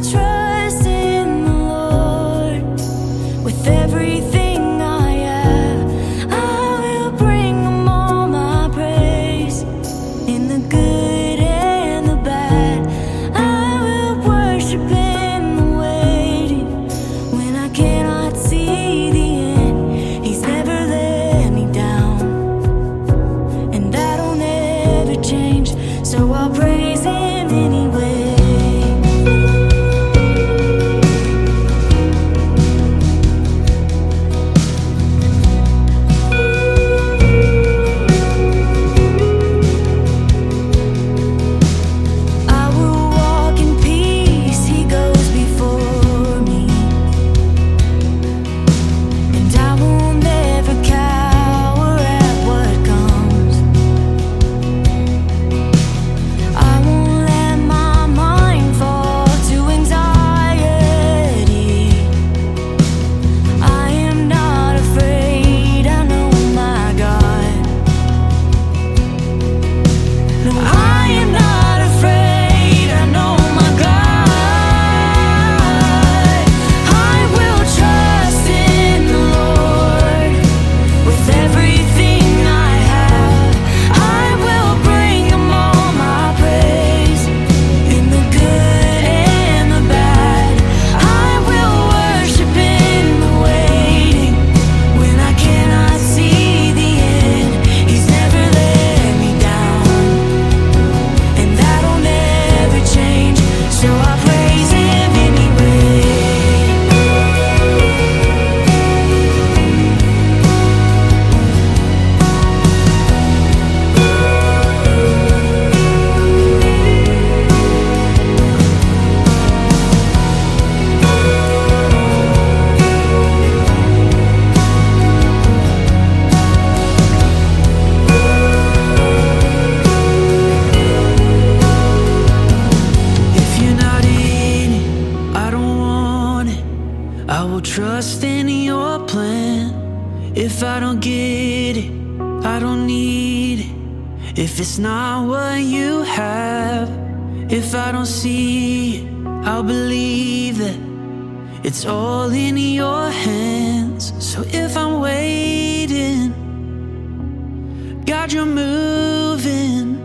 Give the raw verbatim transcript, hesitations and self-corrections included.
trust in the Lord with everything I have. I will bring Him all my praise, in the good and the bad. I will worship in the waiting, when I cannot see the end. He's never let me down, and that'll never change. So I'll praise Him anyway. I will walk in peace, He goes before me, and I will never cower at what comes. I won't let my mind fall to anxiety. I am not afraid, I know my God. No, I am not afraid, I know my God. I will trust in the Lord with everything I have. I will bring Him all my praise, in the good and the bad. I will worship in the waiting, when I cannot see the end. He's never let me down, and that'll never change. So I praise Him anyway. If you're not in it, I don't want it. I will trust in your plan. If I don't get it, I don't need it. If it's not what you have, if I don't see it, I'll believe that it's all in your hands. So if I'm waiting, God, you're moving.